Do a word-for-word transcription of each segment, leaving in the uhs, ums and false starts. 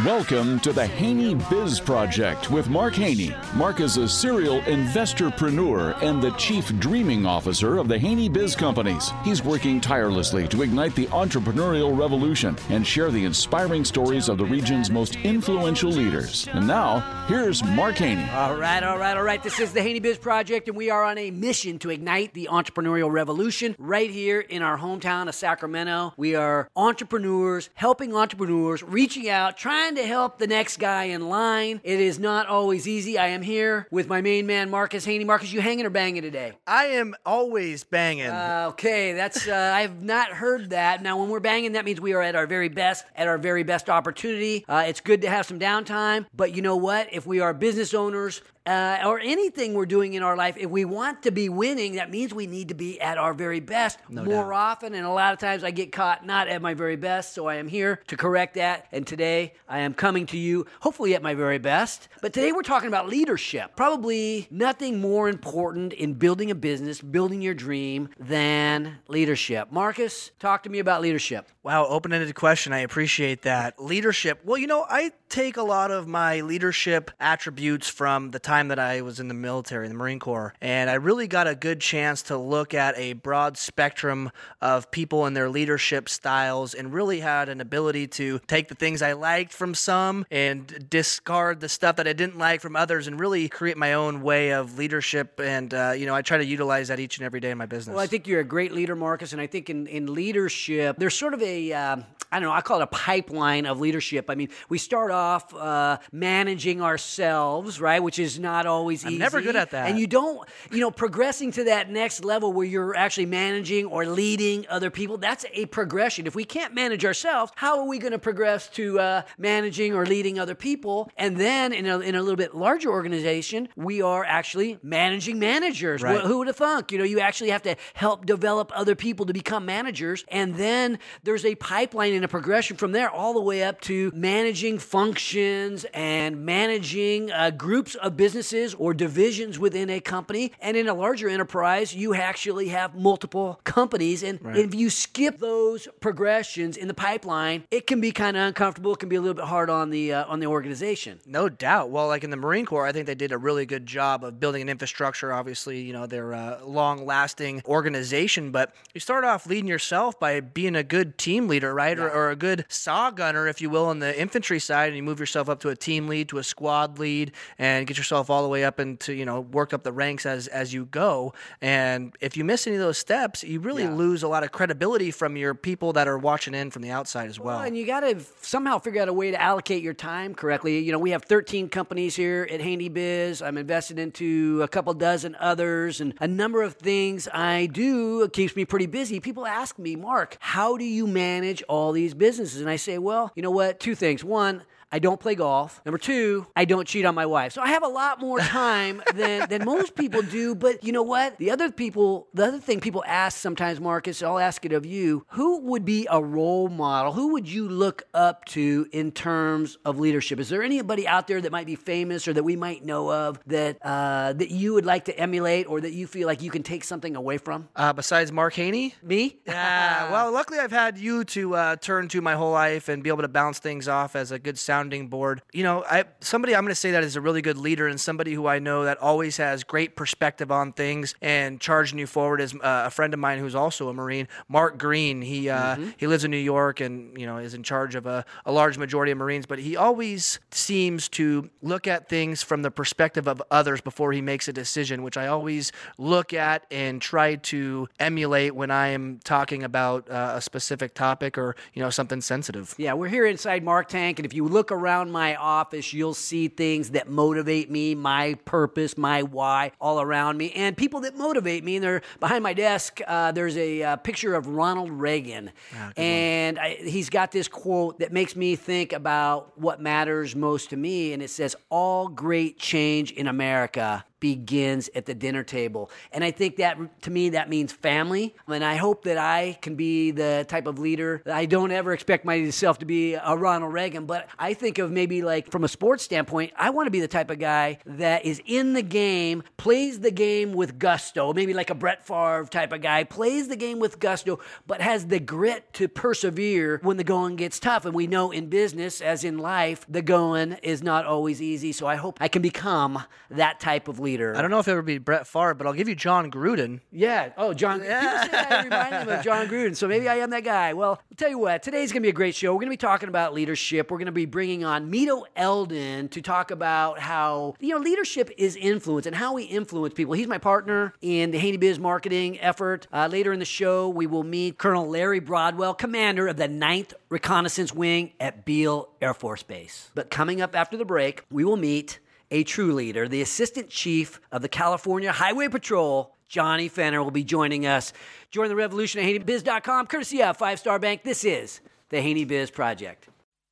Welcome to the Haney Biz Project with Mark Haney. Mark is a serial investorpreneur and the chief dreaming officer of the Haney Biz Companies. He's working tirelessly to ignite the entrepreneurial revolution and share the inspiring stories of the region's most influential leaders. And now, here's Mark Haney. All right, all right, all right. This is the Haney Biz Project, and we are on a mission to ignite the entrepreneurial revolution right here in our hometown of Sacramento. We are entrepreneurs, helping entrepreneurs, reaching out, trying to help the next guy in line. It is not always easy. I am here with my main man, Marcus Haney. Marcus, you hanging or banging today? I am always banging. Uh, okay, that's uh, I have not heard that. Now, when we're banging, that means we are at our very best, at our very best opportunity. Uh, it's good to have some downtime, but you know what? If we are business owners, Uh, or anything we're doing in our life, if we want to be winning, that means we need to be at our very best No more doubt. often. And a lot of times I get caught not at my very best, so I am here to correct that. And today I am coming to you, hopefully at my very best. But today we're talking about leadership. Probably nothing more important in building a business, building your dream, than leadership. Marcus, talk to me about leadership. Wow, open-ended question. I appreciate that. Leadership. Well, you know, I take a lot of my leadership attributes from the time that I was in the military, the Marine Corps, and I really got a good chance to look at a broad spectrum of people and their leadership styles, and really had an ability to take the things I liked from some and discard the stuff that I didn't like from others, and really create my own way of leadership. And, uh, you know, I try to utilize that each and every day in my business. Well, I think you're a great leader, Marcus, and I think in, in leadership, there's sort of a, um, I don't know, I call it a pipeline of leadership. I mean, we start off uh, managing ourselves, right, which is not always I'm easy. never good at that. And you don't, you know, progressing to that next level where you're actually managing or leading other people, that's a progression. If we can't manage ourselves, how are we going to progress to uh, managing or leading other people? And then in a, in a little bit larger organization, we are actually managing managers. Right. Wh- Who would have thunk? You know, you actually have to help develop other people to become managers. And then there's a pipeline and a progression from there all the way up to managing functions and managing uh, groups of businesses or divisions within a company. And in a larger enterprise, you actually have multiple companies. And Right. if you skip those progressions in the pipeline, it can be kind of uncomfortable. It can be a little bit hard on the uh, on the organization. No doubt. Well, like in the Marine Corps, I think they did a really good job of building an infrastructure. Obviously, you know, they're a long-lasting organization, but you start off leading yourself by being a good team leader, right? Yeah. Or, or a good saw gunner, if you will, on the infantry side, and you move yourself up to a team lead, to a squad lead, and get yourself all the way up into, you know, work up the ranks as as you go. And if you miss any of those steps, you really Yeah. lose a lot of credibility from your people that are watching in from the outside as well. Well, and you got to somehow figure out a way to allocate your time correctly. You know, we have thirteen companies here at Haney Biz. I'm invested into a couple dozen others, and a number of things I do. It keeps me pretty busy. People ask me, Mark, how do you manage all these businesses? And I say, well, you know what? Two things. One, I don't play golf. Number two, I don't cheat on my wife. So I have a lot more time than, than most people do. But you know what? The other people, the other thing people ask sometimes, Marcus, I'll ask it of you, who would be a role model? Who would you look up to in terms of leadership? Is there anybody out there that might be famous or that we might know of that uh, that you would like to emulate or that you feel like you can take something away from? Uh, besides Mark Haney? Me? Yeah, well, luckily I've had you to uh, turn to my whole life and be able to bounce things off as a good sounding board. You know, I somebody I'm going to say that is a really good leader, and somebody who I know that always has great perspective on things and charging you forward is uh, a friend of mine who's also a Marine, Mark Green. He uh, Mm-hmm. he lives in New York and, you know, is in charge of a, a large majority of Marines, but he always seems to look at things from the perspective of others before he makes a decision, which I always look at and try to emulate when I am talking about uh, a specific topic or, you know, something sensitive. Yeah, we're here inside Mark Tank, and if you look around my office, you'll see things that motivate me, my purpose, my why, all around me, and people that motivate me. And they're behind my desk. Uh, there's a uh, picture of Ronald Reagan, Ah, good and I, he's got this quote that makes me think about what matters most to me, and it says, "All great change in America begins at the dinner table. And I think that, to me, that means family. And I hope that I can be the type of leader. I don't ever expect myself to be a Ronald Reagan, but I think of maybe like from a sports standpoint, I want to be the type of guy that is in the game, plays the game with gusto, maybe like a Brett Favre type of guy, plays the game with gusto, but has the grit to persevere when the going gets tough. And we know in business, as in life, the going is not always easy. So I hope I can become that type of leader. I don't know if it would be Brett Favre, but I'll give you John Gruden. Yeah. Oh, John. Yeah. People say I remind them of John Gruden, so maybe I am that guy. Well, I'll tell you what, today's going to be a great show. We're going to be talking about leadership. We're going to be bringing on Mito Eldon to talk about how, you know, leadership is influence and how we influence people. He's my partner in the Haney Biz marketing effort. Uh, later in the show, we will meet Colonel Larry Broadwell, commander of the ninth Reconnaissance Wing at Beale Air Force Base. But coming up after the break, we will meet a true leader, the Assistant Chief of the California Highway Patrol, Johnny Fenner, will be joining us. Join the revolution at Haney Biz dot com, courtesy of Five Star Bank. This is the Haney Biz Project.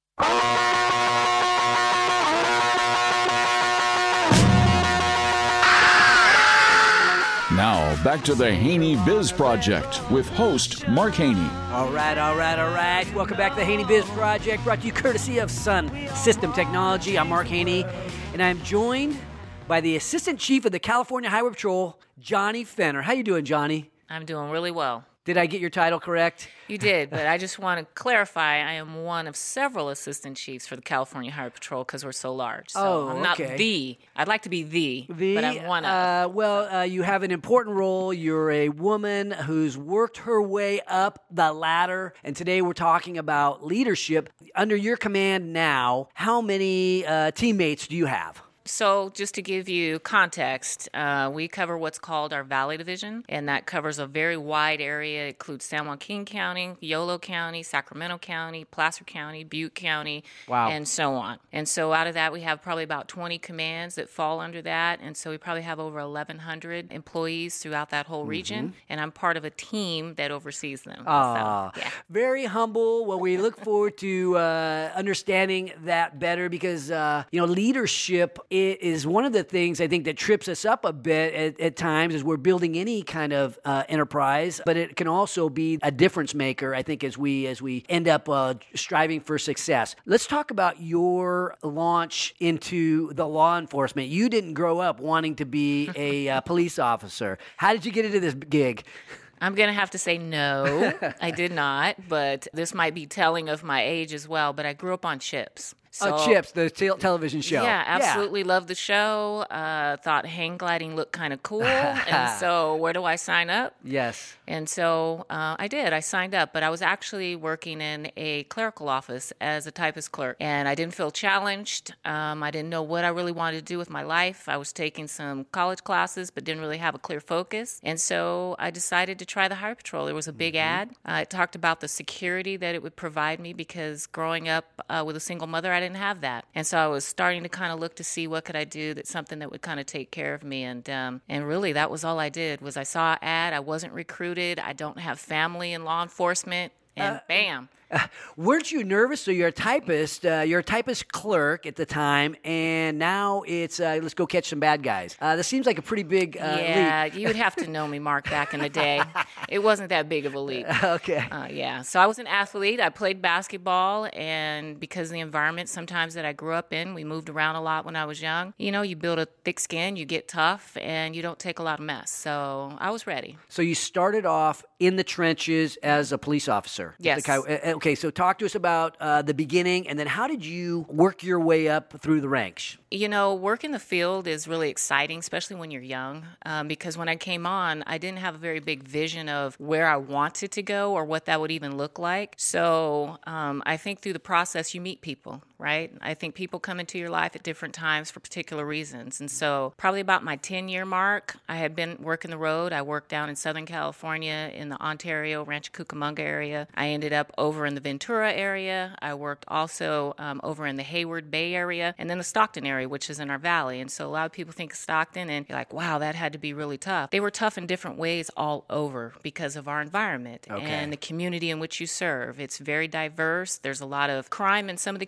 Now, back to the Haney Biz Project with host Mark Haney. All right, all right, all right. Welcome back to the Haney Biz Project, brought to you courtesy of Sun System Technology. I'm Mark Haney, and I'm joined by the Assistant Chief of the California Highway Patrol, Johnny Fenner. How you doing, Johnny? I'm doing really well. Did I get your title correct? You did, but I just want to clarify, I am one of several assistant chiefs for the California Highway Patrol because we're so large. So oh, I'm not okay. the. I'd like to be the, the but I'm one of. Uh, well, uh, you have an important role. You're a woman who's worked her way up the ladder, and today we're talking about leadership. Under your command now, how many uh, teammates do you have? So just to give you context, uh, we cover what's called our Valley Division, and that covers a very wide area. It includes San Joaquin County, Yolo County, Sacramento County, Placer County, Butte County, wow. and so on. And so out of that, we have probably about twenty commands that fall under that, and so we probably have over eleven hundred employees throughout that whole region, mm-hmm. and I'm part of a team that oversees them. Ah, so, yeah. Very humble. Well, we look forward to uh, understanding that better because, uh, you know, leadership it is one of the things I think that trips us up a bit at, at times as we're building any kind of uh, enterprise, but it can also be a difference maker, I think, as we as we end up uh, striving for success. Let's talk about your launch into the law enforcement. You didn't grow up wanting to be a uh, police officer. How did you get into this gig? I'm going to have to say no, I did not, but this might be telling of my age as well, but I grew up on Chips. So, oh, Chips, the te- television show. Yeah, absolutely yeah. loved the show. Uh, thought hang gliding looked kind of cool. And so where do I sign up? Yes. And so uh, I did. I signed up, but I was actually working in a clerical office as a typist clerk. And I didn't feel challenged. Um, I didn't know what I really wanted to do with my life. I was taking some college classes, but didn't really have a clear focus. And so I decided to try the Highway Patrol. There was a big mm-hmm. ad. Uh, it talked about the security that it would provide me because growing up uh, with a single mother, I didn't have that. And so I was starting to kind of look to see what could I do that's something that would kind of take care of me. And um, and really that was all I did was I saw an ad. I wasn't recruited. I don't have family in law enforcement. And uh, bam. Uh, weren't you nervous? So you're a typist, uh, you're a typist clerk at the time, and now it's uh, let's go catch some bad guys. Uh, this seems like a pretty big uh, yeah, leap. you would have to know me, Mark, back in the day. It wasn't that big of a leap. Okay. Uh, yeah, so I was an athlete. I played basketball, and because of the environment sometimes that I grew up in, we moved around a lot when I was young. You know, you build a thick skin, you get tough, and you don't take a lot of mess. So I was ready. So you started off in the trenches as a police officer. Yes. Okay, so talk to us about uh, the beginning, and then how did you work your way up through the ranks? You know, work in the field is really exciting, especially when you're young, um, because when I came on, I didn't have a very big vision of where I wanted to go or what that would even look like. So um, I think through the process, you meet people, right? I think people come into your life at different times for particular reasons. And so probably about my ten-year mark, I had been working the road. I worked down in Southern California in the Ontario, Rancho Cucamonga area. I ended up over in the Ventura area. I worked also um, over in the Hayward Bay area and then the Stockton area, which is in our valley. And so a lot of people think of Stockton and you're like, wow, that had to be really tough. They were tough in different ways all over because of our environment okay. and the community in which you serve. It's very diverse. There's a lot of crime in some of the communities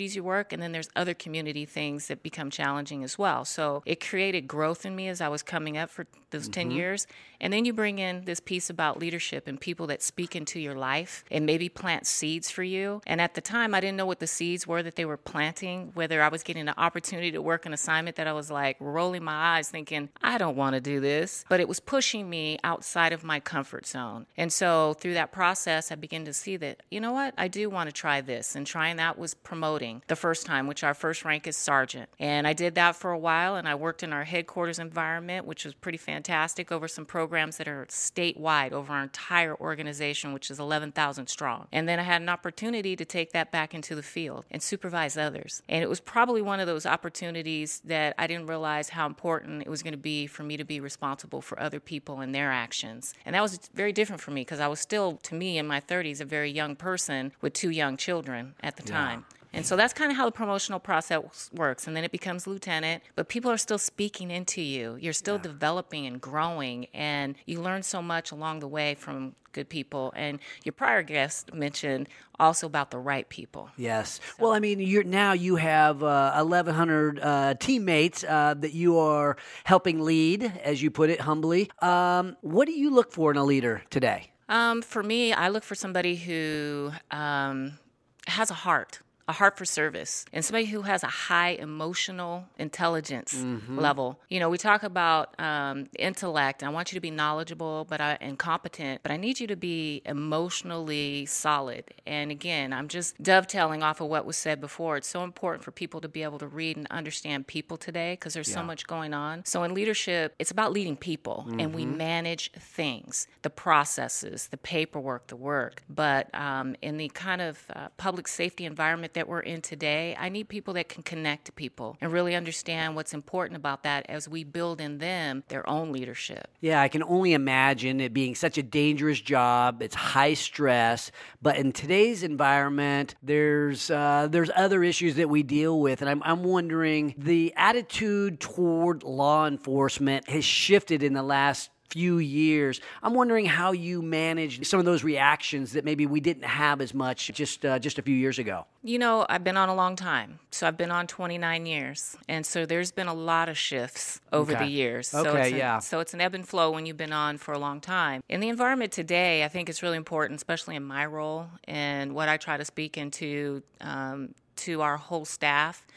communities you work, and then there's other community things that become challenging as well. So it created growth in me as I was coming up for those mm-hmm. ten years. And then you bring in this piece about leadership and people that speak into your life and maybe plant seeds for you. And at the time, I didn't know what the seeds were that they were planting, whether I was getting an opportunity to work an assignment that I was like rolling my eyes thinking, I don't want to do this. But it was pushing me outside of my comfort zone. And so through that process, I began to see that, you know what, I do want to try this. And trying that was promoting the first time, which our first rank is sergeant. And I did that for a while, and I worked in our headquarters environment, which was pretty fantastic, over some programs that are statewide over our entire organization, which is eleven thousand strong. And then I had an opportunity to take that back into the field and supervise others. And it was probably one of those opportunities that I didn't realize how important it was going to be for me to be responsible for other people and their actions. And that was very different for me because I was still, to me, in my thirties, a very young person with two young children at the Yeah. time. And so that's kind of how the promotional process works. And then it becomes lieutenant, but people are still speaking into you. You're still yeah. developing and growing, and you learn so much along the way from good people. And your prior guest mentioned also about the right people. Yes. So. Well, I mean, you're now you have uh, eleven hundred uh, teammates uh, that you are helping lead, as you put it humbly. Um, what do you look for in a leader today? Um, for me, I look for somebody who um, has a heart. A heart for service, and somebody who has a high emotional intelligence mm-hmm. level. You know, we talk about um, intellect. I want you to be knowledgeable but I, and competent, but I need you to be emotionally solid. And again, I'm just dovetailing off of what was said before. It's so important for people to be able to read and understand people today because there's yeah. so much going on. So in leadership, it's about leading people, mm-hmm. and we manage things, the processes, the paperwork, the work. But um, in the kind of uh, public safety environment that we're in today, I need people that can connect to people and really understand what's important about that as we build in them their own leadership. Yeah, I can only imagine it being such a dangerous job. It's high stress, but in today's environment, there's uh, there's other issues that we deal with, and I'm I'm wondering, the attitude toward law enforcement has shifted in the last few years. I'm wondering how you managed some of those reactions that maybe we didn't have as much just uh, just a few years ago. You know, I've been on a long time. So I've been on twenty-nine years. And so there's been a lot of shifts over okay. the years. Okay, so it's a, yeah. So it's an ebb and flow when you've been on for a long time. In the environment today, I think it's really important, especially in my role and what I try to speak into um, to our whole staff,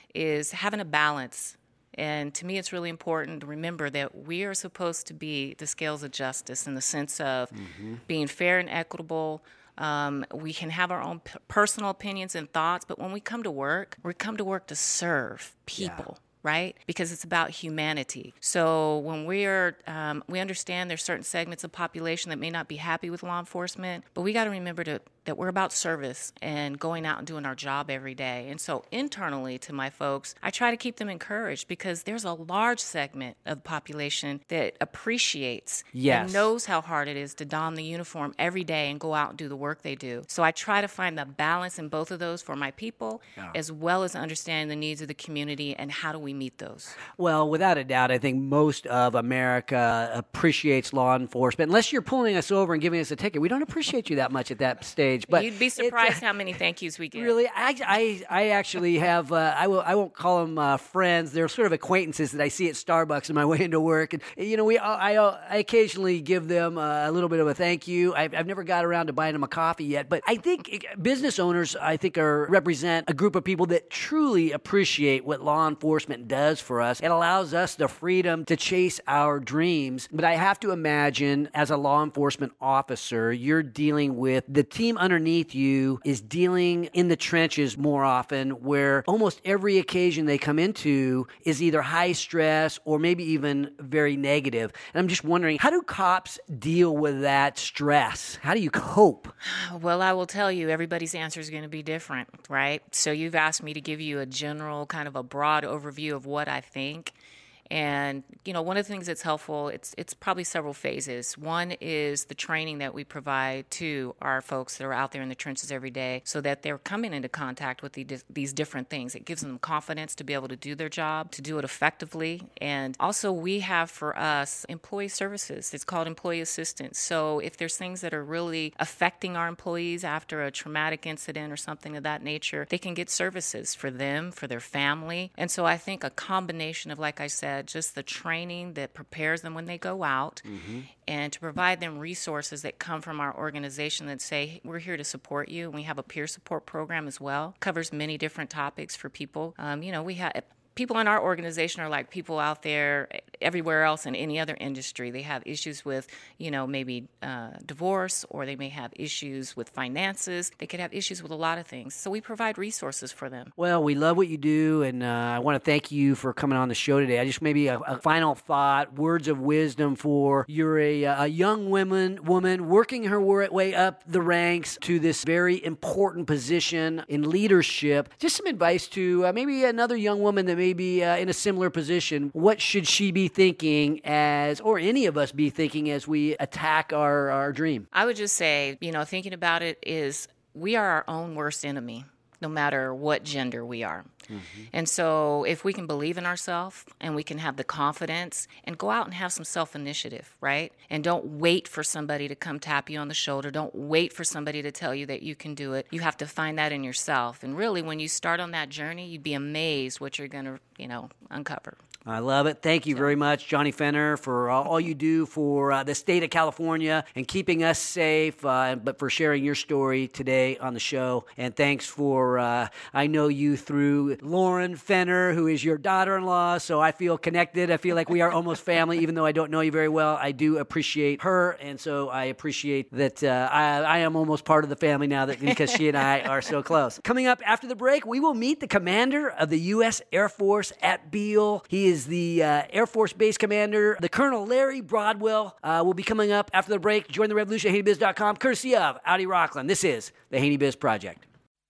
is having a balance. And to me, it's really important to remember that we are supposed to be the scales of justice in the sense of mm-hmm. being fair and equitable. Um, we can have our own p- personal opinions and thoughts, but when we come to work, we come to work to serve people. Yeah. Right? Because it's about humanity. So when we're, um, we understand there's certain segments of population that may not be happy with law enforcement, but we got to remember to, that we're about service and going out and doing our job every day. And so internally to my folks, I try to keep them encouraged because there's a large segment of the population that appreciates yes. and knows how hard it is to don the uniform every day and go out and do the work they do. So I try to find the balance in both of those for my people, yeah. as well as understanding the needs of the community and how do we meet those. Well, without a doubt, I think most of America appreciates law enforcement. Unless you're pulling us over and giving us a ticket, we don't appreciate you that much at that stage. But you'd be surprised how many thank yous we get. Really, I, I, I actually have. Uh, I will. I won't call them uh, friends. They're sort of acquaintances that I see at Starbucks on my way into work, and you know, we. I, I occasionally give them a little bit of a thank you. I've, I've never got around to buying them a coffee yet, but I think business owners, I think, are represent a group of people that truly appreciate what law enforcement does for us. It allows us the freedom to chase our dreams. But I have to imagine, as a law enforcement officer, you're dealing with the team underneath you is dealing in the trenches more often, where almost every occasion they come into is either high stress or maybe even very negative. And I'm just wondering, how do cops deal with that stress? How do you cope? Well, I will tell you, everybody's answer is going to be different, right? So you've asked me to give you a general, kind of a broad overview of what I think. And, you know, one of the things that's helpful, it's it's probably several phases. One is the training that we provide to our folks that are out there in the trenches every day so that they're coming into contact with the, these different things. It gives them confidence to be able to do their job, to do it effectively. And also we have for us employee services. It's called employee assistance. So if there's things that are really affecting our employees after a traumatic incident or something of that nature, they can get services for them, for their family. And so I think a combination of, like I said, just the training that prepares them when they go out, mm-hmm. and to provide them resources that come from our organization that say, hey, we're here to support you. And we have a peer support program as well. Covers many different topics for people. Um, you know, we have... People in our organization are like people out there everywhere else in any other industry. They have issues with, you know, maybe uh, divorce, or they may have issues with finances. They could have issues with a lot of things. So we provide resources for them. Well, we love what you do, and uh, I want to thank you for coming on the show today. I just maybe a, a final thought, words of wisdom for you're a, a young woman, woman working her way up the ranks to this very important position in leadership. Just some advice to uh, maybe another young woman that maybe uh, in a similar position. What should she be thinking as, or any of us be thinking as we attack our, our dream? I would just say, you know, thinking about it is we are our own worst enemy, no matter what gender we are. Mm-hmm. And so if we can believe in ourselves and we can have the confidence and go out and have some self-initiative, right? And don't wait for somebody to come tap you on the shoulder. Don't wait for somebody to tell you that you can do it. You have to find that in yourself. And really, when you start on that journey, you'd be amazed what you're going to, you know, uncover. I love it. Thank you very much, Johnny Fenner, for uh, all you do for uh, the state of California and keeping us safe, uh, but for sharing your story today on the show. And thanks for, uh, I know you through Lauren Fenner, who is your daughter-in-law, so I feel connected. I feel like we are almost family, even though I don't know you very well. I do appreciate her, and so I appreciate that uh, I, I am almost part of the family now that because she and I are so close. Coming up after the break, we will meet the commander of the U S Air Force at Beale. He is is the uh, Air Force Base Commander, the Colonel Larry Broadwell, uh, will be coming up after the break. Join the revolution at Haney Biz dot com, courtesy of Audi Rockland. This is the Haney Biz Project.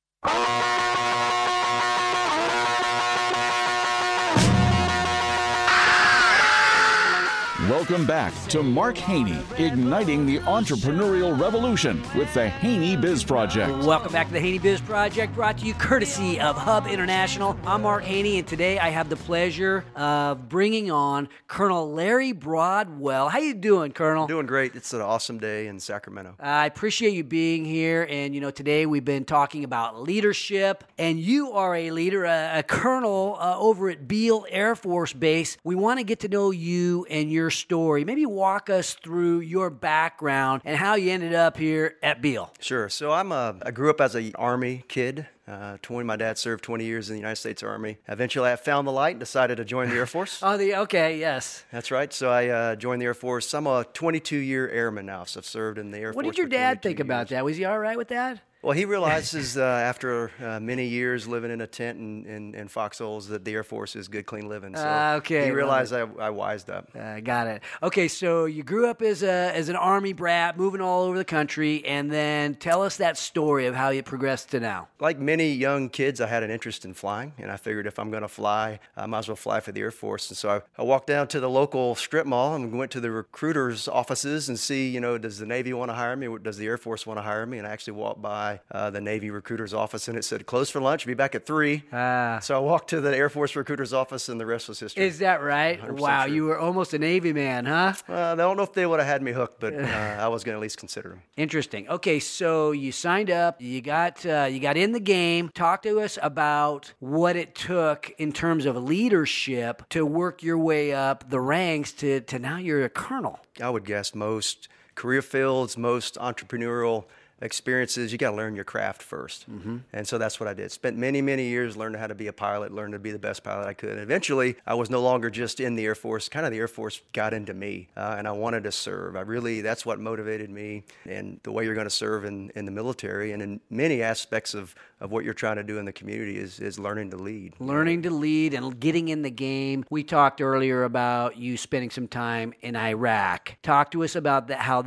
Welcome back to Mark Haney, igniting the entrepreneurial revolution with the Haney Biz Project. Welcome back to the Haney Biz Project, brought to you courtesy of Hub International. I'm Mark Haney, and today I have the pleasure of bringing on Colonel Larry Broadwell. How you doing, Colonel? Doing great. It's an awesome day in Sacramento. I appreciate you being here, and you know, today we've been talking about leadership, and you are a leader, a, a colonel uh, over at Beale Air Force Base. We want to get to know you and your story. Maybe walk us through your background and how you ended up here at Beale. Sure. So I'm a, I grew up as an Army kid. Uh, twenty, my dad served twenty years in the United States Army. Eventually, I found the light and decided to join the Air Force. oh, the okay, yes. That's right. So I uh, joined the Air Force. I'm a twenty-two-year airman now, so I've served in the Air what Force. What did your dad think years. about that? Was he all right with that? Well, he realizes uh, after uh, many years living in a tent in, in, in foxholes that the Air Force is good, clean living. So uh, okay, he realized I, I wised up. I uh, got it. Okay, so you grew up as a as an Army brat, moving all over the country, and then tell us that story of how you progressed to now. Like many young kids, I had an interest in flying, and I figured if I'm going to fly, I might as well fly for the Air Force. And so I, I walked down to the local strip mall and went to the recruiters' offices and see, you know, does the Navy want to hire me or does the Air Force want to hire me? And I actually walked by uh, the Navy recruiter's office, and it said, close for lunch, be back at three. Ah. So I walked to the Air Force recruiter's office, and the rest was history. Is that right? Wow, true. You were almost a Navy man, huh? Uh, I don't know if they would have had me hooked, but uh, I was going to at least consider them. Interesting. Okay, so you signed up, you got uh, you got in the game. Talk to us about what it took in terms of leadership to work your way up the ranks to, to now you're a colonel. I would guess most career fields, most entrepreneurial experiences, you got to learn your craft first. Mm-hmm. And so that's what I did. Spent many, many years learning how to be a pilot, learning to be the best pilot I could. And eventually, I was no longer just in the Air Force. Kind of the Air Force got into me, uh, and I wanted to serve. I really, that's what motivated me, and the way you're going to serve in, in the military and in many aspects of, of what you're trying to do in the community is, is learning to lead. Learning to lead and getting in the game. We talked earlier about you spending some time in Iraq. Talk to us about that, how that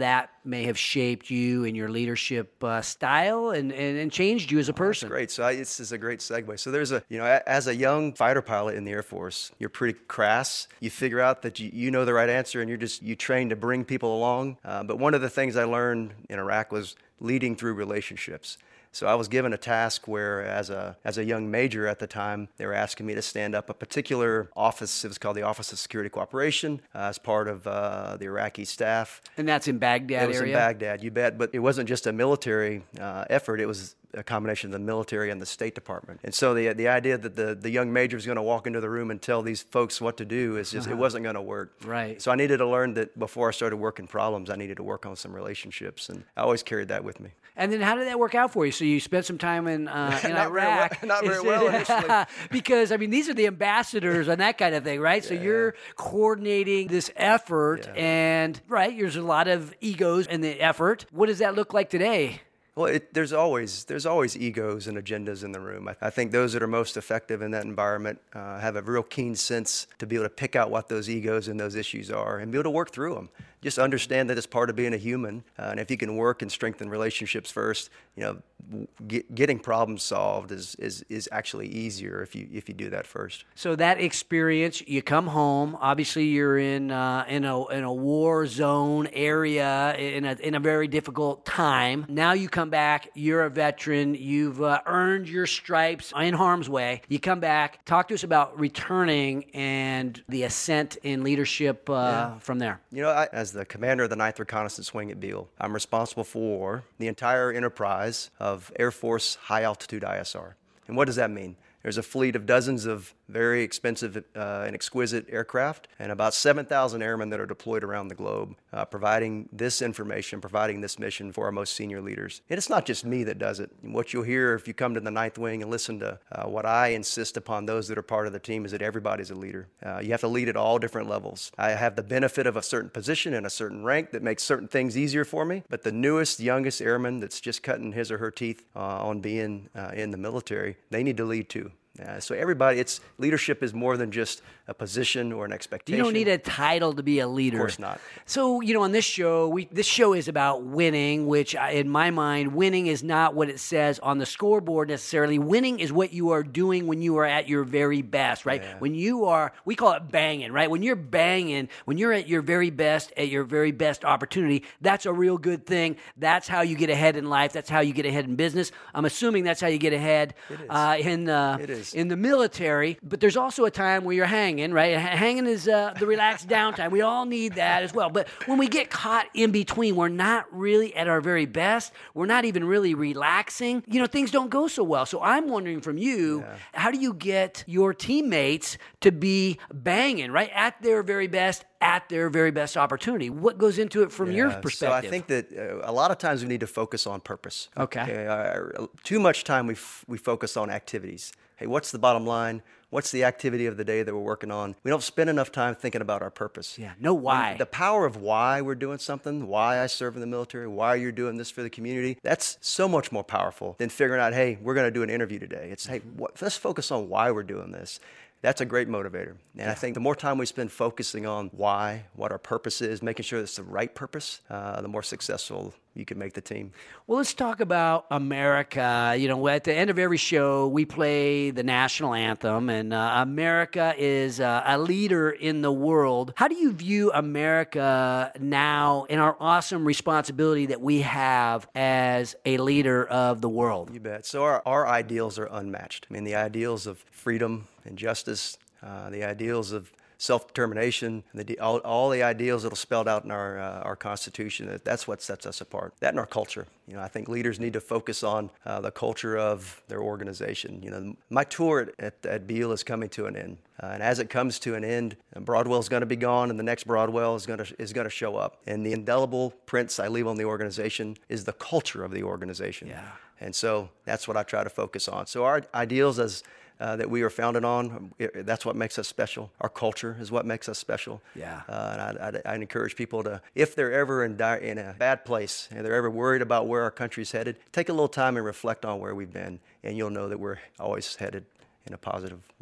may have shaped you and your leadership uh, style and, and, and changed you as a person. Oh, that's great. So I, this is a great segue. So there's a, you know, as a young fighter pilot in the Air Force, you're pretty crass. You figure out that you, you know the right answer and you're just, you train to bring people along. Uh, but one of the things I learned in Iraq was leading through relationships. So I was given a task where, as a as a young major at the time, they were asking me to stand up a particular office. It was called the Office of Security Cooperation, uh, as part of uh, the Iraqi staff. And that's in Baghdad area? It was area? in Baghdad, you bet. But it wasn't just a military uh, effort. It was a combination of the military and the State Department. And so the the idea that the, the young major was going to walk into the room and tell these folks what to do is just, uh-huh. it wasn't going to work. Right. So I needed to learn that before I started working problems, I needed to work on some relationships. And I always carried that with me. And then how did that work out for you? So you spent some time in, uh, in not Iraq. Very well, not very well initially. Because, I mean, these are the ambassadors and that kind of thing, right? Yeah. So you're coordinating this effort yeah. and, right, there's a lot of egos in the effort. What does that look like today? Well, it, there's always there's always egos and agendas in the room. I, I think those that are most effective in that environment uh, have a real keen sense to be able to pick out what those egos and those issues are and be able to work through them. Just understand that it's part of being a human, uh, and if you can work and strengthen relationships first, you know, get, getting problems solved is, is is actually easier if you if you do that first. So that experience, you come home. Obviously, you're in uh, in a in a war zone area in a in a very difficult time. Now you come back. You're a veteran. You've uh, earned your stripes in harm's way. You come back. Talk to us about returning and the ascent in leadership uh, yeah. from there. You know, I, as the commander of the ninth Reconnaissance Wing at Beale, I'm responsible for the entire enterprise of Air Force High Altitude I S R. And what does that mean? There's a fleet of dozens of very expensive uh, and exquisite aircraft and about seven thousand airmen that are deployed around the globe, uh, providing this information, providing this mission for our most senior leaders. And it's not just me that does it. What you'll hear if you come to the ninth Wing and listen to uh, what I insist upon those that are part of the team is that everybody's a leader. Uh, you have to lead at all different levels. I have the benefit of a certain position and a certain rank that makes certain things easier for me, but the newest, youngest airman that's just cutting his or her teeth uh, on being uh, in the military, they need to lead too. Uh, so everybody, it's leadership is more than just a position or an expectation. You don't need a title to be a leader. Of course not. So, you know, on this show, we this show is about winning, which I, in my mind, winning is not what it says on the scoreboard necessarily. Winning is what you are doing when you are at your very best, right? Yeah. When you are, we call it banging, right? When you're banging, when you're at your very best, at your very best opportunity, that's a real good thing. That's how you get ahead in life. That's how you get ahead in business. I'm assuming that's how you get ahead uh, in uh, it is. in the military, but there's also a time where you're hanging, right? Hanging is uh, the relaxed downtime. We all need that as well. But when we get caught in between, we're not really at our very best. We're not even really relaxing. You know, things don't go so well. So I'm wondering from you, yeah. how do you get your teammates to be banging, right? At their very best, at their very best opportunity. What goes into it from yeah, your perspective? So I think that uh, a lot of times we need to focus on purpose. Okay. okay uh, too much time we f- we focus on activities. Hey, what's the bottom line? What's the activity of the day that we're working on? We don't spend enough time thinking about our purpose. Yeah, no why. When the power of why we're doing something, why I serve in the military, why you're doing this for the community, that's so much more powerful than figuring out, hey, we're going to do an interview today. It's, hey, what, let's focus on why we're doing this. That's a great motivator. And yeah. I think the more time we spend focusing on why, what our purpose is, making sure it's the right purpose, uh, the more successful you can make the team. Well, let's talk about America. You know, at the end of every show, we play the national anthem, and uh, America is uh, a leader in the world. How do you view America now and our awesome responsibility that we have as a leader of the world? You bet. So our, our ideals are unmatched. I mean, the ideals of freedom and justice, uh, the ideals of self-determination, the, all, all the ideals that are spelled out in our uh, our Constitution, that, that's what sets us apart. That and our culture. You know, I think leaders need to focus on uh, the culture of their organization. You know, my tour at, at, at Beale is coming to an end. Uh, and as it comes to an end, Broadwell is going to be gone, and the next Broadwell is going to is going to show up. And the indelible prints I leave on the organization is the culture of the organization. Yeah. And so that's what I try to focus on. So our ideals as Uh, that we are founded on, it, that's what makes us special. Our culture is what makes us special. Yeah. Uh, and I, I, I encourage people to, if they're ever in, di- in a bad place and they're ever worried about where our country's headed, take a little time and reflect on where we've been, and you'll know that we're always headed in a positive way.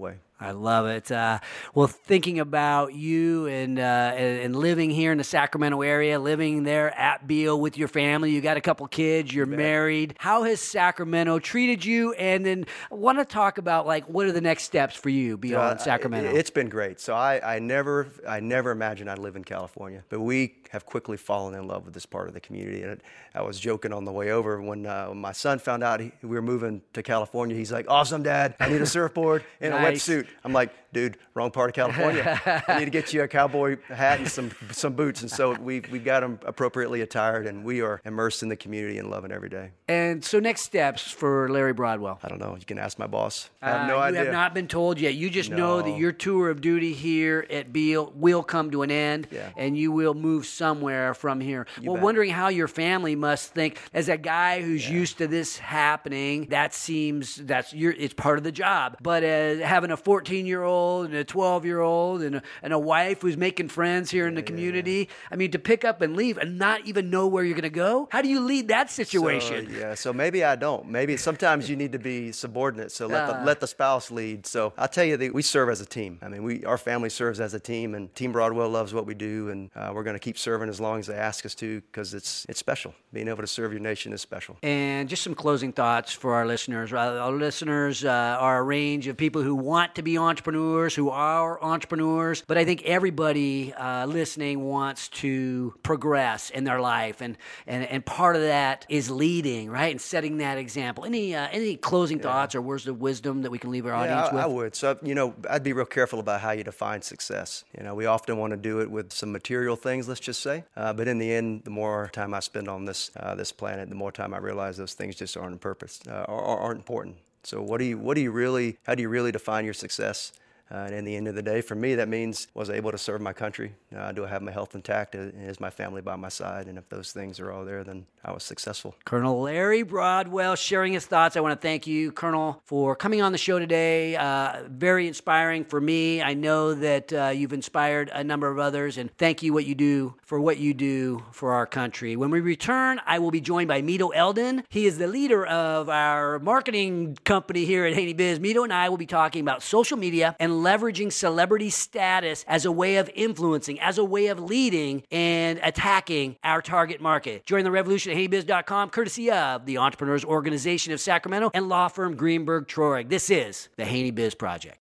I love it. Uh, well, thinking about you and, uh, and and living here in the Sacramento area, living there at Beal with your family, you got a couple kids, you're married. How has Sacramento treated you? And then I want to talk about like what are the next steps for you beyond Uh, Sacramento? it- It's been great. So I, I never I never imagined I'd live in California, but we have quickly fallen in love with this part of the community. And it, I was joking on the way over when, uh, when my son found out he, we were moving to California. He's like, "Awesome, Dad! I need a surfboard and Nice. a wetsuit." I'm like, "Dude, wrong part of California. I need to get you a cowboy hat and some some boots." And so we we got them appropriately attired, and we are immersed in the community and loving every day. And so next steps for Larry Broadwell. I don't know. You can ask my boss. I have no Uh, you idea. have not been told yet. You just know that No. your tour of duty here at Beal will come to an end, Yeah. and you will move somewhere from here. well, bet. wondering how your family must think as a guy who's used to this happening. That seems that's your it's part of the job. But as having a fourteen-year-old and a twelve-year-old and a, and a wife who's making friends here in the community, I mean, to pick up and leave and not even know where you're going to go. How do you lead that situation? So, yeah, so maybe I don't. Maybe sometimes you need to be subordinate. So let the Ah. let the spouse lead. So I'll tell you that we serve as a team. I mean, we our family serves as a team, and Team Broadwell loves what we do, and uh, we're going to keep serving as long as they ask us to, because it's it's special. Being able to serve your nation is special. And just some closing thoughts for our listeners. Uh, Our listeners uh, are a range of people who want to be entrepreneurs, who are entrepreneurs, but I think everybody uh, listening wants to progress in their life, and, and, and part of that is leading, right, and setting that example. Any uh, any closing thoughts or words of wisdom that we can leave our audience Yeah, I, I with? would. So, you know, I'd be real careful about how you define success. You know, we often want to do it with some material things, let's just say. Uh, but in the end, the more time I spend on this uh, this planet, the more time I realize those things just aren't purpose, uh, or aren't important. So, what do you what do you really? How do you really define your success? Uh, and in the end of the day, for me, that means was I able to serve my country? Uh, do I have my health intact? Uh, Is my family by my side? And if those things are all there, then I was successful. Colonel Larry Broadwell sharing his thoughts. I want to thank you, Colonel, for coming on the show today. Uh, very inspiring for me. I know that uh, you've inspired a number of others, and thank you what you do for what you do for our country. When we return, I will be joined by Mito Eldon. He is the leader of our marketing company here at Haney Biz. Mito and I will be talking about social media and leveraging celebrity status as a way of influencing, as a way of leading and attacking our target market. Join the revolution at haney biz dot com, courtesy of the Entrepreneurs Organization of Sacramento and law firm Greenberg Traurig. This is the Haney Biz Project.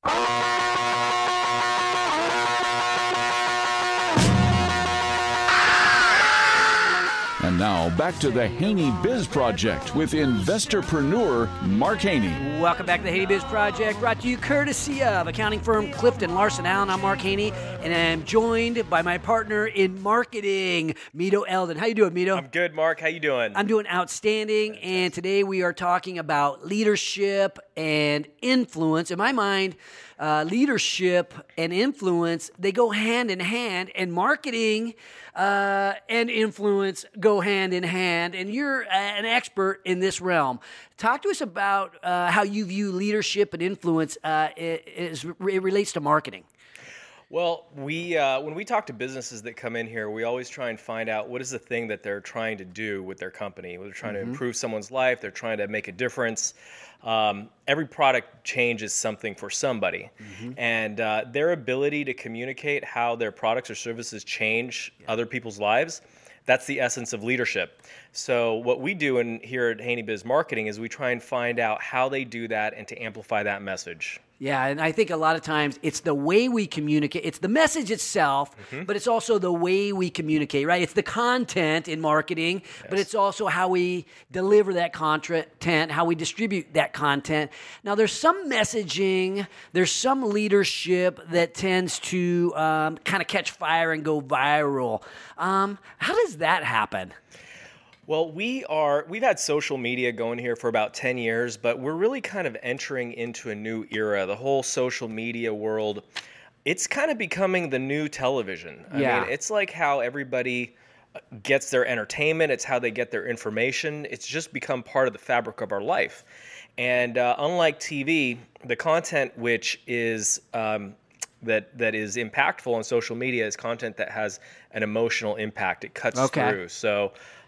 And now back to the Haney Biz Project with investorpreneur Mark Haney. Welcome back to the Haney Biz Project, brought to you courtesy of accounting firm Clifton Larson Allen. I'm Mark Haney, and I'm joined by my partner in marketing, Mito Eldon. How you doing, Mito? I'm good, Mark. How you doing? I'm doing outstanding, and today we are talking about leadership and influence. In my mind, uh, leadership and influence, they go hand in hand, and marketing uh, and influence go hand in hand, and you're an expert in this realm. Talk to us about uh, how you view leadership and influence uh, as it relates to marketing. Well, we uh, when we talk to businesses that come in here, we always try and find out what is the thing that they're trying to do with their company. They're trying mm-hmm. to improve someone's life. They're trying to make a difference. Um, every product changes something for somebody. Mm-hmm. And uh, their ability to communicate how their products or services change yeah. other people's lives, that's the essence of leadership. So what we do in here at Haney Biz Marketing is we try and find out how they do that and to amplify that message. Yeah, and I think a lot of times it's the way we communicate. It's the message itself, mm-hmm. but it's also the way we communicate, right? It's the content in marketing, yes. but it's also how we deliver that content, how we distribute that content. Now, there's some messaging, there's some leadership that tends to um, kind of catch fire and go viral. Um, how does that happen? Well, we are, we've had social media going here for about ten years, but we're really kind of entering into a new era. The whole social media world, it's kind of becoming the new television. I yeah. mean, it's like how everybody gets their entertainment. It's how they get their information. It's just become part of the fabric of our life. And uh, unlike T V, the content which is um, that that is impactful on social media is content that has an emotional impact. It cuts okay. through. So.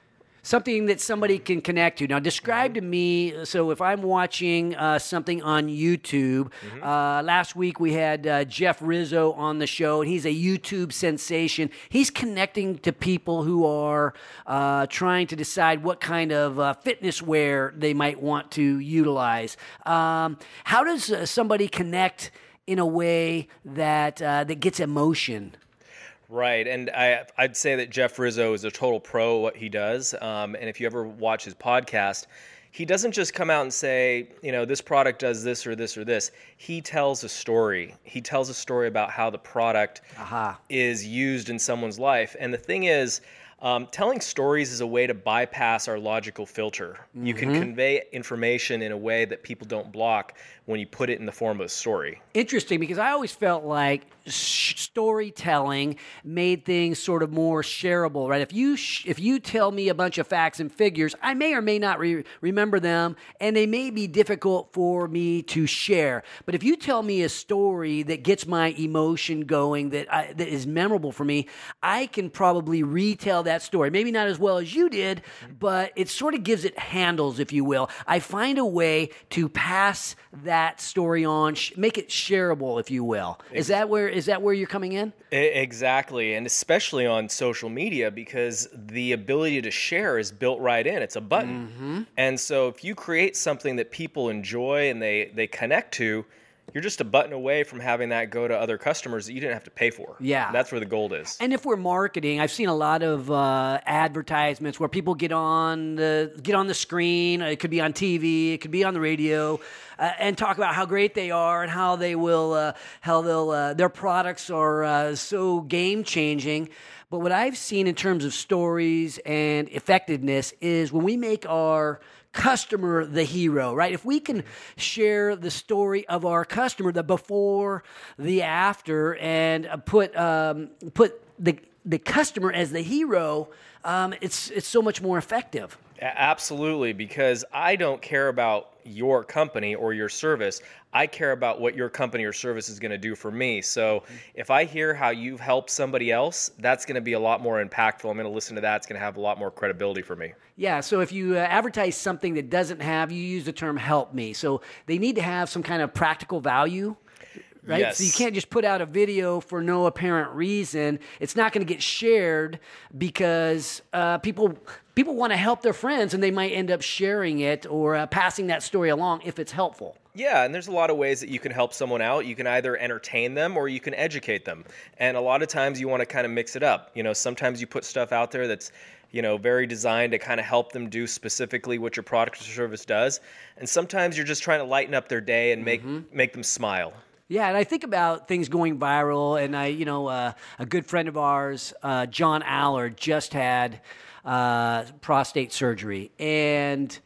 something that somebody can connect to. Now, describe to me, so if I'm watching uh, something on YouTube, mm-hmm. uh, last week we had uh, Jeff Rizzo on the show, and he's a YouTube sensation. He's connecting to people who are uh, trying to decide what kind of uh, fitness wear they might want to utilize. Um, how does uh, somebody connect in a way that uh, that gets emotion? Right, and I, I'd say that Jeff Rizzo is a total pro at what he does, um, and if you ever watch his podcast, he doesn't just come out and say, you know, this product does this or this or this. He tells a story. He tells a story about how the product Aha. is used in someone's life, and the thing is, Um, telling stories is a way to bypass our logical filter. Mm-hmm. You can convey information in a way that people don't block when you put it in the form of a story. Interesting, because I always felt like sh- storytelling made things sort of more shareable, right? If you sh- if you tell me a bunch of facts and figures, I may or may not re- remember them, and they may be difficult for me to share. But if you tell me a story that gets my emotion going, that I, that is memorable for me, I can probably retell that story. Maybe not as well as you did, but it sort of gives it handles, if you will. I find a way to pass that story on, sh- make it shareable, if you will. Is that where is that where you're coming in? Exactly, and especially on social media, because the ability to share is built right in. It's a button. Mm-hmm. And so if you create something that people enjoy and they, they connect to, you're just a button away from having that go to other customers that you didn't have to pay for. Yeah. That's where the gold is. And if we're marketing, I've seen a lot of uh, advertisements where people get on the get on the screen. It could be on T V. It could be on the radio. Uh, and talk about how great they are and how they will, uh, how they'll, uh, their products are uh, so game changing. But what I've seen in terms of stories and effectiveness is when we make our customer the hero, right? If we can share the story of our customer, the before, the after, and uh, put um, put the the customer as the hero, um, it's it's so much more effective. Absolutely, because I don't care about your company or your service. I care about what your company or service is going to do for me. So if I hear how you've helped somebody else, that's going to be a lot more impactful. I'm going to listen to that. It's going to have a lot more credibility for me. Yeah, so if you uh, advertise something that doesn't have, you use the term help me. So they need to have some kind of practical value. Right? Yes. So you can't just put out a video for no apparent reason. It's not going to get shared because uh, people people want to help their friends, and they might end up sharing it or uh, passing that story along if it's helpful. Yeah, and there's a lot of ways that you can help someone out. You can either entertain them or you can educate them. And a lot of times you want to kind of mix it up. You know, sometimes you put stuff out there that's, you know, very designed to kind of help them do specifically what your product or service does. And sometimes you're just trying to lighten up their day and make mm-hmm. make them smile. Yeah, and I think about things going viral, and I, you know, uh, a good friend of ours, uh, John Allard, just had uh, prostate surgery, and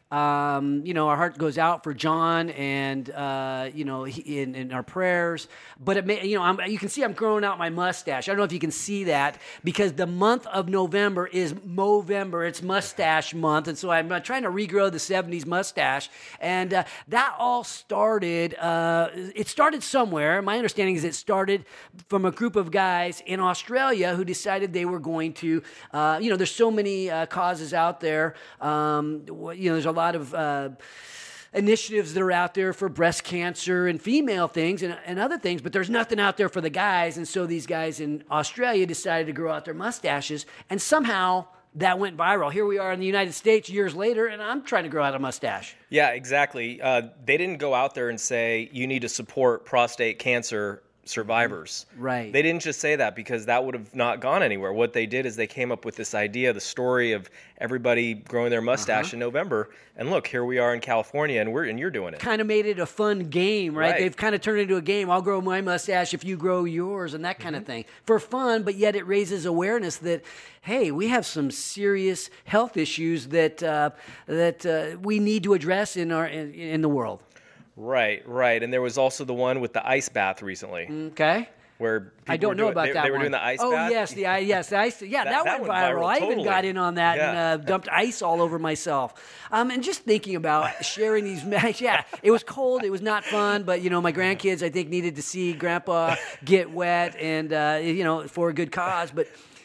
Um, you know, our heart goes out for John, and uh, you know, he, in, in our prayers. But it may, you know, I'm, you can see I'm growing out my mustache. I don't know if you can see that because the month of November is Movember. It's mustache month, and so I'm uh, trying to regrow the seventies mustache. And uh, that all started. Uh, it started somewhere. My understanding is it started from a group of guys in Australia who decided they were going to. Uh, you know, there's so many uh, causes out there. Um, you know, there's a lot of uh, initiatives that are out there for breast cancer and female things and, and other things, but there's nothing out there for the guys. And so these guys in Australia decided to grow out their mustaches, and somehow that went viral. Here we are in the United States years later, and I'm trying to grow out a mustache. Yeah, exactly. Uh, they didn't go out there and say, you need to support prostate cancer survivors. Right. They didn't just say that because that would have not gone anywhere. What they did is they came up with this idea, the story of everybody growing their mustache uh-huh. in November. And look, here we are in California, and we're and you're doing it. Kind of made it a fun game, right? right? They've kind of turned it into a game. I'll grow my mustache if you grow yours, and that kind mm-hmm. of thing for fun. But yet it raises awareness that, hey, we have some serious health issues that uh, that uh, we need to address in our in, in the world. Right, right. And there was also the one with the ice bath recently. Okay. Where I don't know doing, about they, that they were one. doing the ice oh, bath. Oh, yes, the yes, the ice. Yeah, that, that, that went, went viral. viral. I totally. even got in on that yeah. and uh, dumped ice all over myself. Um, and just thinking about sharing these, yeah, it was cold. It was not fun, but, you know, my grandkids, I think, needed to see Grandpa get wet and, uh, you know, for a good cause. But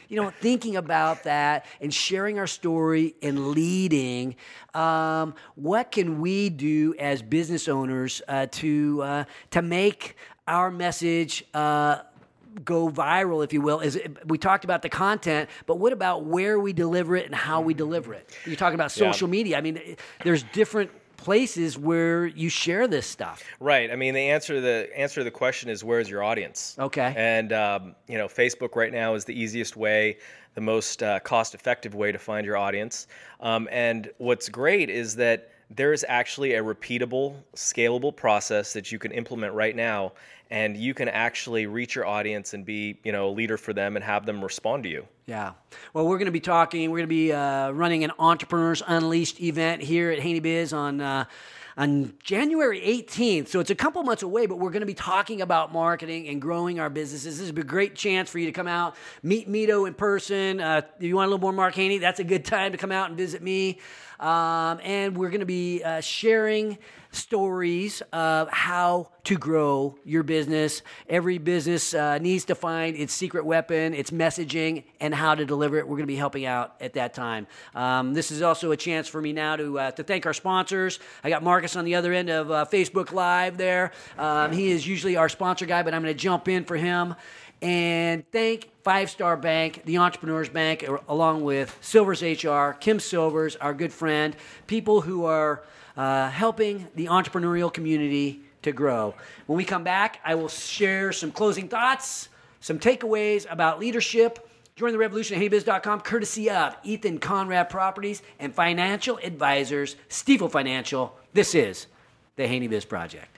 you know, thinking about that and sharing our story and leading, um, what can we do as business owners uh, to uh, to make our message uh, go viral, if you will? Is it, we talked about the content, but what about where we deliver it and how we deliver it? You're talking about social Yeah. media. I mean, there's different places where you share this stuff. Right. I mean, the answer to the answer to the question is, where's your audience? Okay. And um, you know, Facebook right now is the easiest way, the most uh, cost-effective way to find your audience. Um, and what's great is that there is actually a repeatable, scalable process that you can implement right now, and you can actually reach your audience and be, you know, a leader for them and have them respond to you. Yeah. Well, we're going to be talking, we're going to be uh, running an Entrepreneurs Unleashed event here at Haney Biz on uh, on January eighteenth. So it's a couple months away, but we're going to be talking about marketing and growing our businesses. This is a great chance for you to come out, meet Mito in person. Uh, if you want a little more Mark Haney, that's a good time to come out and visit me. Um, and we're going to be uh, sharing stories of how to grow your business. Every business uh, needs to find its secret weapon, its messaging, and how to deliver it. We're going to be helping out at that time. Um, this is also a chance for me now to uh, to thank our sponsors. I got Marcus on the other end of uh, Facebook Live there. Um, he is usually our sponsor guy, but I'm going to jump in for him. And thank Five Star Bank, the Entrepreneurs Bank, along with Silvers H R, Kim Silvers, our good friend, people who are uh, helping the entrepreneurial community to grow. When we come back, I will share some closing thoughts, some takeaways about leadership. Join the revolution at haney biz dot com, courtesy of Ethan Conrad Properties and financial advisors, Stifel Financial. This is the Haney Biz Project.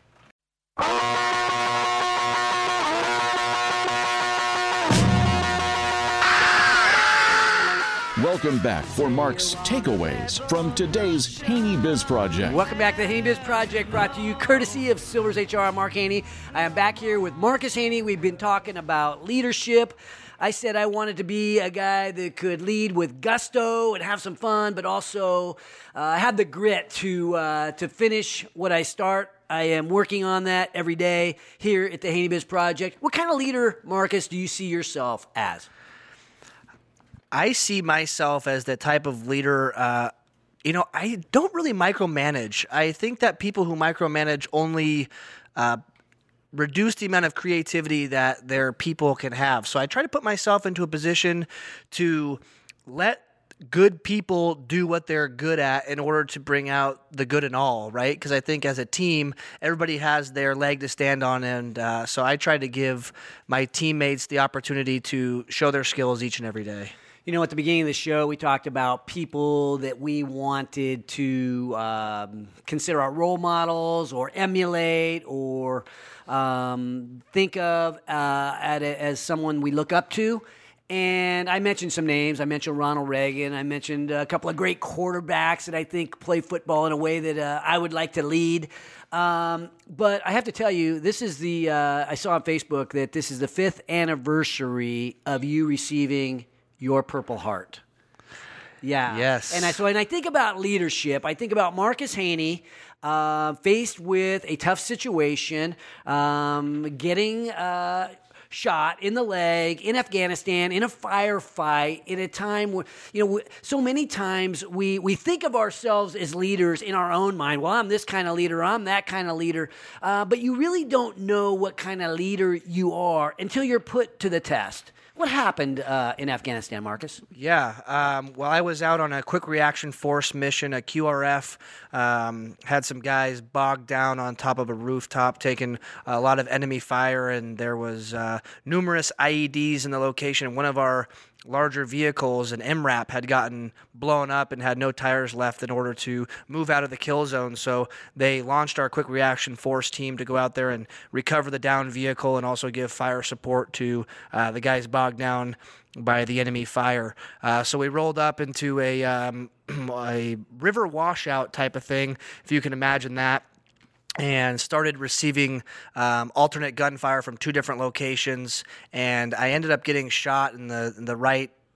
Welcome back for Mark's takeaways from today's Haney Biz Project. Welcome back to the Haney Biz Project, brought to you courtesy of Silvers H R. I'm Mark Haney. I am back here with Marcus Haney. We've been talking about leadership. I said I wanted to be a guy that could lead with gusto and have some fun, but also uh, have the grit to uh, to finish what I start. I am working on that every day here at the Haney Biz Project. What kind of leader, Marcus, do you see yourself as? I see myself as the type of leader, uh, you know, I don't really micromanage. I think that people who micromanage only uh, reduce the amount of creativity that their people can have. So I try to put myself into a position to let good people do what they're good at in order to bring out the good in all, right? Because I think as a team, everybody has their leg to stand on, and uh, so I try to give my teammates the opportunity to show their skills each and every day. You know, at the beginning of the show, we talked about people that we wanted to um, consider our role models or emulate or um, think of uh, at a, as someone we look up to. And I mentioned some names. I mentioned Ronald Reagan. I mentioned a couple of great quarterbacks that I think play football in a way that uh, I would like to lead. Um, but I have to tell you, this is the, uh, I saw on Facebook that this is the fifth anniversary of you receiving your Purple Heart. Yeah. Yes. And I, so when I think about leadership, I think about Marcus Haney, uh, faced with a tough situation, um, getting uh, shot in the leg in Afghanistan, in a firefight, in a time where, you know, so many times we, we think of ourselves as leaders in our own mind. Well, I'm this kind of leader, I'm that kind of leader. Uh, but you really don't know what kind of leader you are until you're put to the test. What happened uh, in Afghanistan, Marcus? Yeah, um, well, I was out on a quick reaction force mission, a Q R F, um, had some guys bogged down on top of a rooftop, taking a lot of enemy fire, and there was uh, numerous I E Ds in the location. One of our larger vehicles, an M RAP, had gotten blown up and had no tires left in order to move out of the kill zone. So they launched our quick reaction force team to go out there and recover the downed vehicle and also give fire support to uh, the guys bogged down by the enemy fire. Uh, so we rolled up into a, um, a river washout type of thing, if you can imagine that, and started receiving um, alternate gunfire from two different locations. And I ended up getting shot in the in the right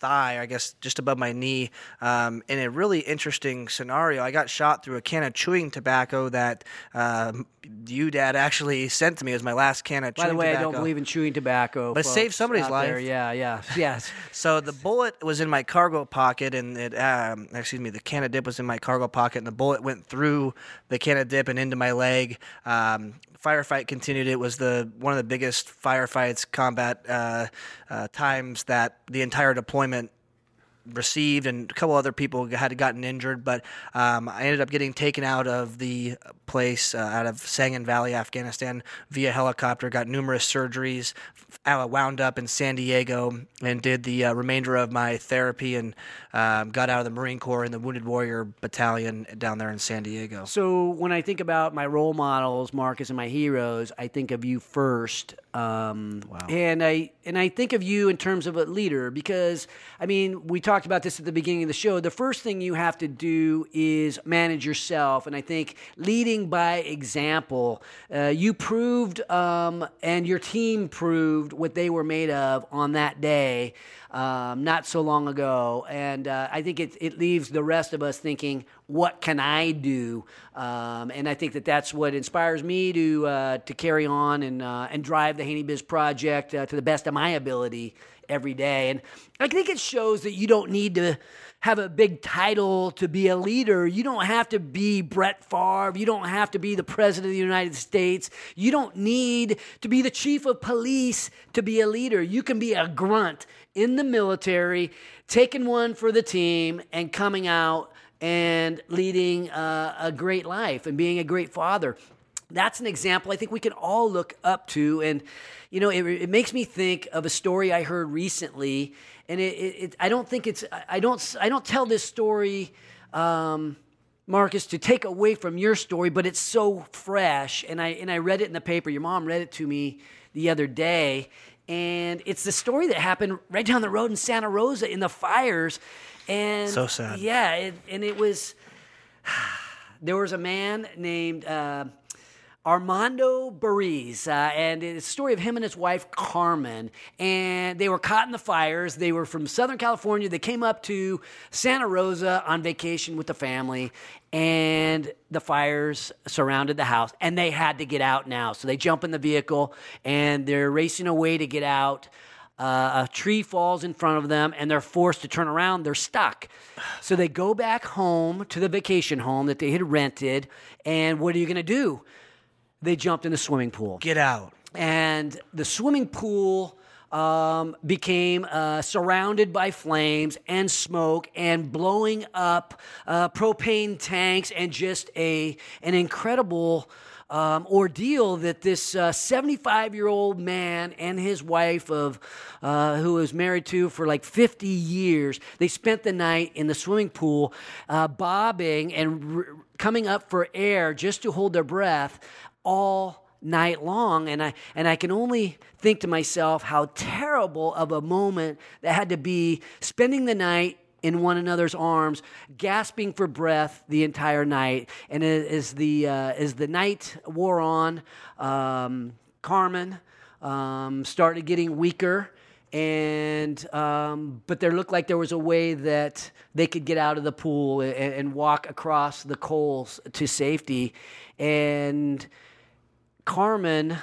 thigh, I guess just above my knee, um, in a really interesting scenario. I got shot through a can of chewing tobacco that uh, you, Dad, actually sent to me as my last can of By chewing the way, tobacco. I don't believe in chewing tobacco. But folks, save somebody's out life. there. Yeah, yeah, yes. So the bullet was in my cargo pocket, and it, um, excuse me, the can of dip was in my cargo pocket, and the bullet went through the can of dip and into my leg. Um, firefight continued. It was the one of the biggest firefights, combat uh, uh, times that the entire deployment received, and a couple other people had gotten injured, but um, I ended up getting taken out of the place, uh, out of Sangin Valley, Afghanistan, via helicopter, got numerous surgeries, uh, wound up in San Diego, and did the uh, remainder of my therapy, and um, got out of the Marine Corps in the Wounded Warrior Battalion down there in San Diego. So when I think about my role models, Marcus, and my heroes, I think of you first. Um, wow. And I and I think of you in terms of a leader because, I mean, we talked about this at the beginning of the show. The first thing you have to do is manage yourself. And I think leading by example, uh, you proved um, and your team proved what they were made of on that day. Um, not so long ago, and uh, I think it, it leaves the rest of us thinking, what can I do? Um, and I think that that's what inspires me to uh, to carry on and uh, and drive the Haney Biz Project uh, to the best of my ability every day. And I think it shows that you don't need to have a big title to be a leader. You don't have to be Brett Favre. You don't have to be the President of the United States. You don't need to be the chief of police to be a leader. You can be a grunt in the military, taking one for the team and coming out and leading uh, a great life and being a great father. That's an example I think we can all look up to. And, you know, it, it makes me think of a story I heard recently. And it, it, it I don't think it's, I don't, I don't tell this story, um, Marcus, to take away from your story, but it's so fresh. And I, and I read it in the paper. Your mom read it to me the other day. And it's the story that happened right down the road in Santa Rosa in the fires. And so sad. Yeah. It, and it was, there was a man named, uh, Armando Bariz, uh, and it's a story of him and his wife, Carmen, and they were caught in the fires. They were from Southern California. They came up to Santa Rosa on vacation with the family, and the fires surrounded the house, and they had to get out now. So they jump in the vehicle, and they're racing away to get out. Uh, a tree falls in front of them, and they're forced to turn around. They're stuck. So they go back home to the vacation home that they had rented, and what are you going to do? They jumped in the swimming pool. Get out. And the swimming pool um, became uh, surrounded by flames and smoke and blowing up uh, propane tanks and just a an incredible um, ordeal that this uh, seventy-five-year-old man and his wife of uh, who was married to for like fifty years, they spent the night in the swimming pool uh, bobbing and r- coming up for air just to hold their breath all night long. And I and I can only think to myself how terrible of a moment that had to be, spending the night in one another's arms, gasping for breath the entire night. And as the uh, as the night wore on, um, Carmen um, started getting weaker. And um, but there looked like there was a way that they could get out of the pool and, and walk across the coals to safety. And Carmen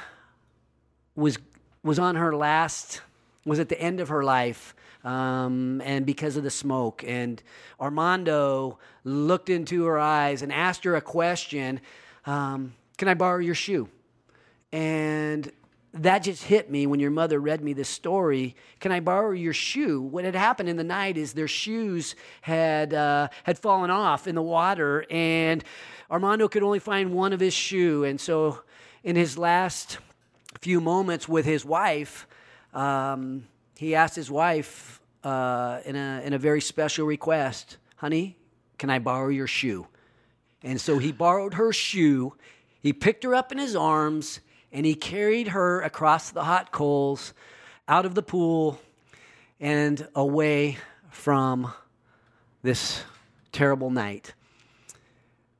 was was on her last, was at the end of her life, um, and because of the smoke. And Armando looked into her eyes and asked her a question, um, can I borrow your shoe? And that just hit me when your mother read me this story. Can I borrow your shoe? What had happened in the night is their shoes had uh, had fallen off in the water, and Armando could only find one of his shoe. And so in his last few moments with his wife, um, he asked his wife uh, in a in a very special request, honey, can I borrow your shoe? And so he borrowed her shoe. He picked her up in his arms, and he carried her across the hot coals, out of the pool, and away from this terrible night.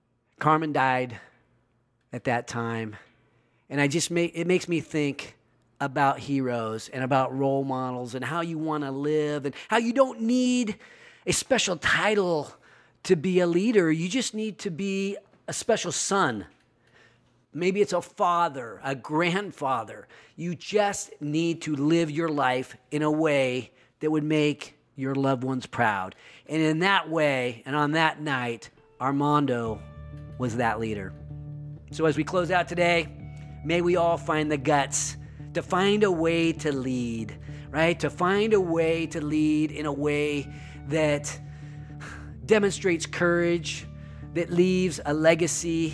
Carmen died at that time. And I just make it makes me think about heroes and about role models and how you want to live and how you don't need a special title to be a leader. You just need to be a special son. Maybe it's a father, a grandfather. You just need to live your life in a way that would make your loved ones proud. And in that way, and on that night, Armando was that leader. So as we close out today, may we all find the guts to find a way to lead, right? To find a way to lead in a way that demonstrates courage, that leaves a legacy.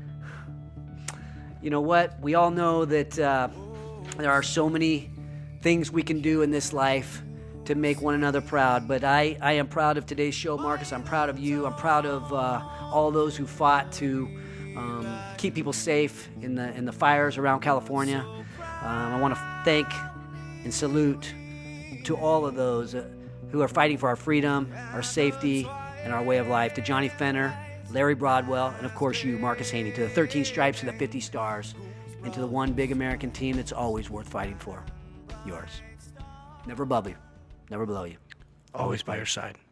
You know what? We all know that uh, there are so many things we can do in this life to make one another proud. But I, I am proud of today's show, Marcus. I'm proud of you. I'm proud of uh, all those who fought to um, keep people safe in the in the fires around California. Um, I want to thank and salute to all of those uh, who are fighting for our freedom, our safety, and our way of life. To Johnny Fenner, Larry Broadwell, and of course you, Marcus Haney. To the thirteen stripes and the fifty stars, and to the one big American team that's always worth fighting for, yours. Never above you, never below you. Always by your side.